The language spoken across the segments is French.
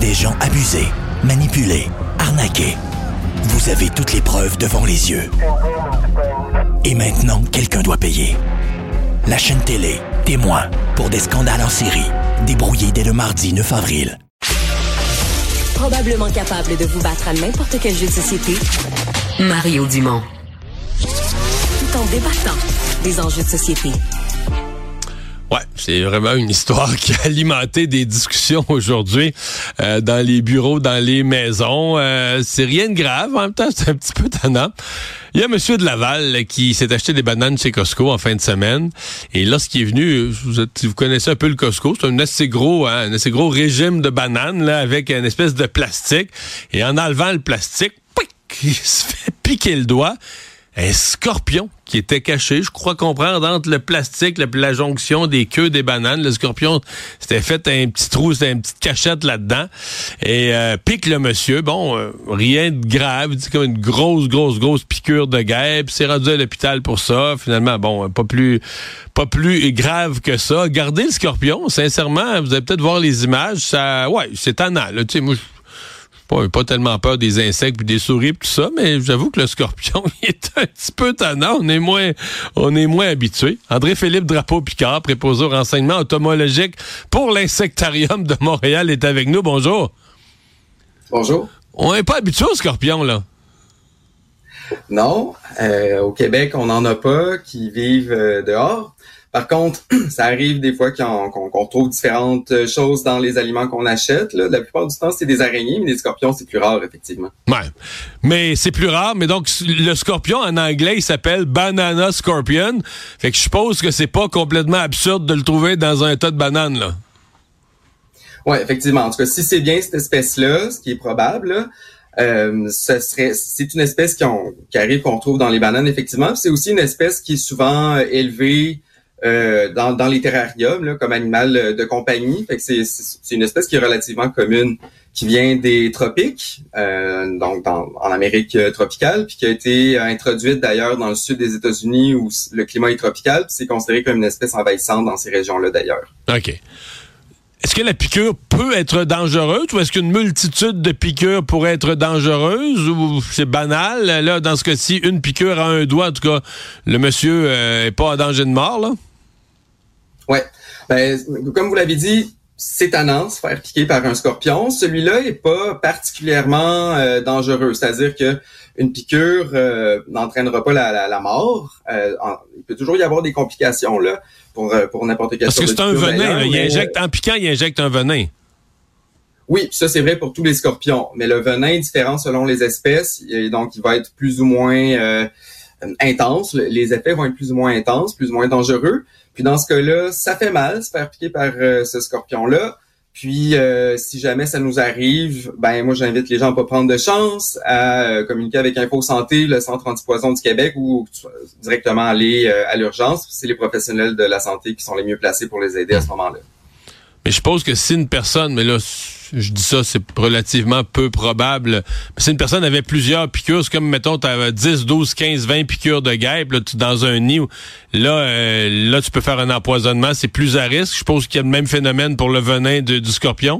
des gens abusés, manipulés, arnaqués. Vous avez toutes les preuves devant les yeux. Et maintenant, quelqu'un doit payer. La chaîne télé, témoin, pour des scandales en série, débrouillés dès le mardi 9 avril. Probablement capable de vous battre à n'importe quel jeu de société, Mario Dumont. Tout en débattant des enjeux de société. Ouais, c'est vraiment une histoire qui a alimenté des discussions aujourd'hui dans les bureaux, dans les maisons. C'est rien de grave, en même temps, c'est un petit peu tannant. Il y a un monsieur de Laval qui s'est acheté des bananes chez Costco en fin de semaine. Et lorsqu'il est venu, vous connaissez un peu le Costco, c'est un assez gros régime de bananes là, avec une espèce de plastique. Et en enlevant le plastique, il se fait piquer le doigt. Un scorpion qui était caché, je crois comprendre, entre le plastique et la jonction des queues des bananes. Le scorpion s'était fait un petit trou, c'était une petite cachette là-dedans. Et pique le monsieur. Bon, rien de grave. C'est comme une grosse piqûre de guêpe. C'est rendu à l'hôpital pour ça. Finalement, bon, pas plus grave que ça. Gardez le scorpion, sincèrement, vous allez peut-être voir les images. Ça, ouais, c'est tannant. Tu sais, moi, pas tellement peur des insectes puis des souris pis tout ça, mais j'avoue que le scorpion il est un petit peu tannant. On est moins habitué. André-Philippe Drapeau-Picard, préposé au renseignement entomologique pour l'Insectarium de Montréal, est avec nous. Bonjour. Bonjour. On n'est pas habitué aux scorpions, là. Non. Au Québec, on n'en a pas qui vivent dehors. Par contre, ça arrive des fois qu'on trouve différentes choses dans les aliments qu'on achète. Là. La plupart du temps, c'est des araignées, mais des scorpions, c'est plus rare, effectivement. Ouais, mais c'est plus rare. Mais donc, le scorpion, en anglais, il s'appelle banana scorpion. Fait que je suppose que c'est pas complètement absurde de le trouver dans un tas de bananes, là. Ouais, effectivement. En tout cas, si c'est bien cette espèce-là, ce qui est probable, c'est une espèce qui arrive qu'on trouve dans les bananes, effectivement. C'est aussi une espèce qui est souvent élevée dans les terrariums là, comme animal de compagnie. Fait que c'est une espèce qui est relativement commune, qui vient des tropiques, donc en Amérique tropicale, puis qui a été introduite d'ailleurs dans le sud des États-Unis où le climat est tropical, puis c'est considéré comme une espèce envahissante dans ces régions-là d'ailleurs. OK. Est-ce que la piqûre peut être dangereuse ou est-ce qu'une multitude de piqûres pourrait être dangereuse ou c'est banal? Là, dans ce cas-ci, une piqûre à un doigt, en tout cas, le monsieur est pas en danger de mort, là? Ouais. Ben, comme vous l'avez dit, c'est tannant se faire piquer par un scorpion. Celui-là est pas particulièrement dangereux. C'est-à-dire que une piqûre n'entraînera pas la mort. Il peut toujours y avoir des complications là pour n'importe quelle sorte de piqûre. Parce que c'est un venin. Là, en piquant, il injecte un venin. Oui, ça c'est vrai pour tous les scorpions. Mais le venin est différent selon les espèces. Et donc, il va être plus ou moins intense. Les effets vont être plus ou moins intenses, plus ou moins dangereux. Puis dans ce cas-là, ça fait mal se faire piquer par ce scorpion-là. Puis si jamais ça nous arrive, ben moi j'invite les gens à pas prendre de chance, à communiquer avec Info Santé, le Centre antipoison du Québec, ou directement aller à l'urgence. C'est les professionnels de la santé qui sont les mieux placés pour les aider à ce moment-là. Mais je suppose que si une personne, mais là, je dis ça, c'est relativement peu probable. Mais si une personne avait plusieurs piqûres, c'est comme, mettons, t'as 10, 12, 15, 20 piqûres de guêpe, là, dans un nid, là, tu peux faire un empoisonnement, c'est plus à risque. Je suppose qu'il y a le même phénomène pour le venin du scorpion.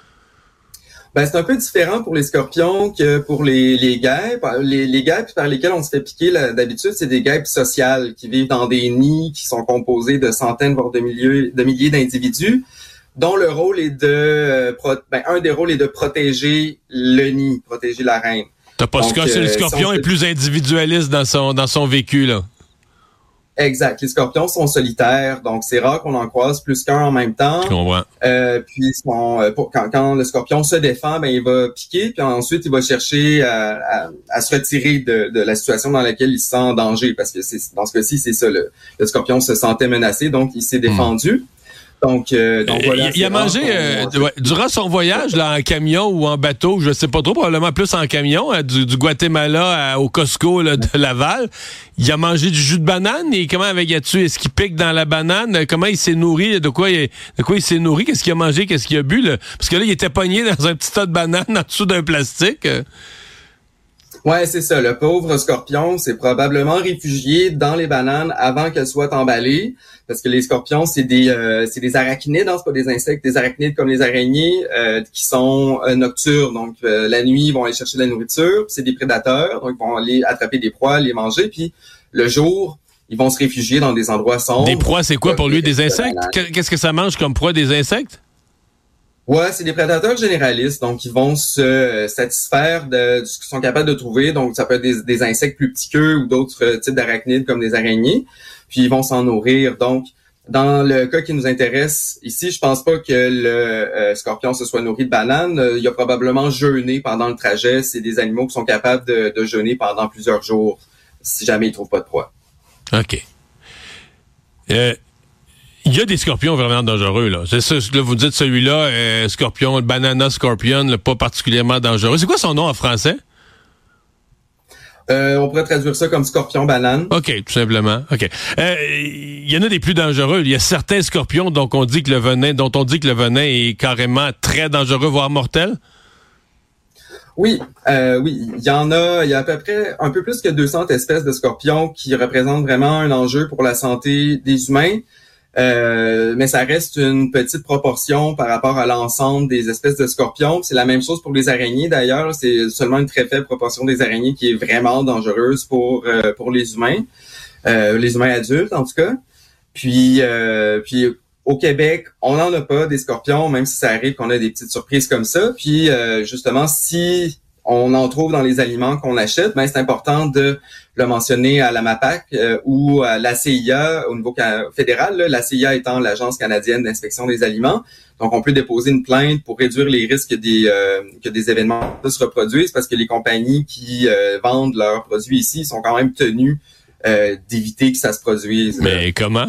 Ben, c'est un peu différent pour les scorpions que pour les guêpes. Les guêpes par lesquelles on se fait piquer d'habitude, c'est des guêpes sociales qui vivent dans des nids qui sont composés de centaines, voire de milliers d'individus, dont le rôle est un des rôles est de protéger le nid, protéger la reine. T'as pas ce cas, le scorpion est plus individualiste dans son vécu, là. Exact. Les scorpions sont solitaires, donc c'est rare qu'on en croise plus qu'un en même temps. Je comprends. Puis quand le scorpion se défend, ben il va piquer, puis ensuite il va chercher à se retirer de la situation dans laquelle il se sent en danger, parce que dans ce cas-ci, c'est ça. Le scorpion se sentait menacé, donc il s'est défendu. Donc voilà. Il a mangé durant son voyage là en camion ou en bateau, je sais pas trop, probablement plus en camion, du Guatemala au Costco là, de Laval. Il a mangé du jus de banane et comment est-ce qu'il pique dans la banane? Comment il s'est nourri? De quoi il s'est nourri? Qu'est-ce qu'il a mangé? Qu'est-ce qu'il a bu? Là? Parce que là, il était pogné dans un petit tas de bananes en dessous d'un plastique. Ouais, c'est ça. Le pauvre scorpion s'est probablement réfugié dans les bananes avant qu'elles soient emballées, parce que les scorpions, c'est des arachnides, hein, c'est pas des insectes, des arachnides comme les araignées qui sont nocturnes. Donc la nuit, ils vont aller chercher de la nourriture. C'est des prédateurs, donc ils vont aller attraper des proies, les manger. Puis le jour, ils vont se réfugier dans des endroits sombres. Des proies, c'est quoi pour lui? Des insectes? Qu'est-ce que ça mange comme proie, des insectes? Ouais, c'est des prédateurs généralistes, donc ils vont se satisfaire de ce qu'ils sont capables de trouver. Donc, ça peut être des insectes plus petits qu'eux ou d'autres types d'arachnides comme des araignées. Puis, ils vont s'en nourrir. Donc, dans le cas qui nous intéresse ici, je pense pas que le scorpion se soit nourri de bananes. Il a probablement jeûné pendant le trajet. C'est des animaux qui sont capables de jeûner pendant plusieurs jours si jamais ils trouvent pas de proie. OK. Il y a des scorpions vraiment dangereux, là. C'est ça, là, vous dites celui-là, scorpion, le banana scorpion, là, pas particulièrement dangereux. C'est quoi son nom en français? On pourrait traduire ça comme scorpion banane. OK, tout simplement. OK. Il y en a des plus dangereux. Il y a certains scorpions dont on dit que le venin est carrément très dangereux, voire mortel. Oui, il y en a, il y a à peu près un peu plus que 200 espèces de scorpions qui représentent vraiment un enjeu pour la santé des humains. Mais ça reste une petite proportion par rapport à l'ensemble des espèces de scorpions. C'est la même chose pour les araignées d'ailleurs. C'est seulement une très faible proportion des araignées qui est vraiment dangereuse pour les humains adultes en tout cas. Puis au Québec, on n'en a pas des scorpions, même si ça arrive qu'on a des petites surprises comme ça. Puis justement, si on en trouve dans les aliments qu'on achète, ben c'est important de le mentionner à la MAPAC ou à la CIA au niveau fédéral, là, la CIA étant l'Agence canadienne d'inspection des aliments. Donc, on peut déposer une plainte pour réduire les risques que des événements se reproduisent parce que les compagnies qui vendent leurs produits ici sont quand même tenues d'éviter que ça se produise. Mais comment?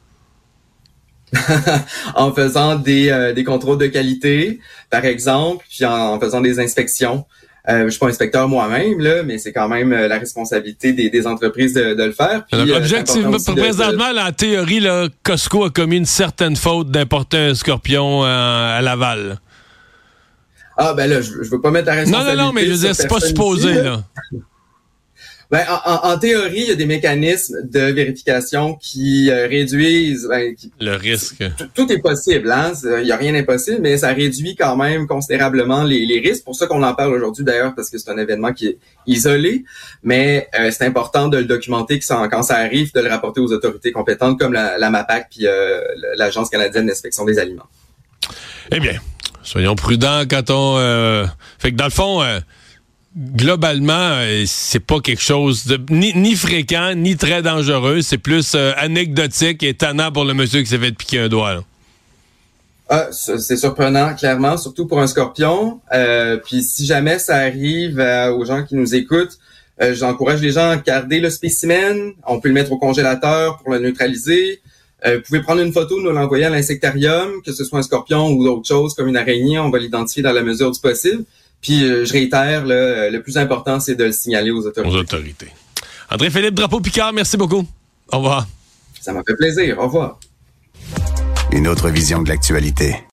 En faisant des contrôles de qualité, par exemple, puis en faisant des inspections. Je suis pas inspecteur moi-même, là, mais c'est quand même la responsabilité des entreprises de le faire. Puis, objectivement, présentement, là, en théorie, là, Costco a commis une certaine faute d'importer un scorpion à Laval. Ah, ben là, je veux pas mettre la responsabilité. Non, mais je veux dire, c'est pas supposé, là. Ben, en théorie, il y a des mécanismes de vérification qui réduisent le risque. Tout est possible, hein. Il y a rien d'impossible, mais ça réduit quand même considérablement les risques. Pour ça qu'on en parle aujourd'hui d'ailleurs, parce que c'est un événement qui est isolé. Mais c'est important de le documenter quand ça arrive, de le rapporter aux autorités compétentes comme la MAPAC puis l'Agence canadienne d'inspection des aliments. Eh bien, soyons prudents quand on. Fait que dans le fond. Globalement, c'est pas quelque chose de ni fréquent, ni très dangereux. C'est plus anecdotique et tannant pour le monsieur qui s'est fait piquer un doigt. Là. Ah, c'est surprenant, clairement, surtout pour un scorpion. Puis si jamais ça arrive aux gens qui nous écoutent, j'encourage les gens à garder le spécimen. On peut le mettre au congélateur pour le neutraliser. Vous pouvez prendre une photo, nous l'envoyer à l'insectarium, que ce soit un scorpion ou d'autres choses comme une araignée. On va l'identifier dans la mesure du possible. Puis, je réitère, le plus important, c'est de le signaler aux autorités. André-Philippe Drapeau-Picard, merci beaucoup. Au revoir. Ça m'a fait plaisir. Au revoir. Une autre vision de l'actualité.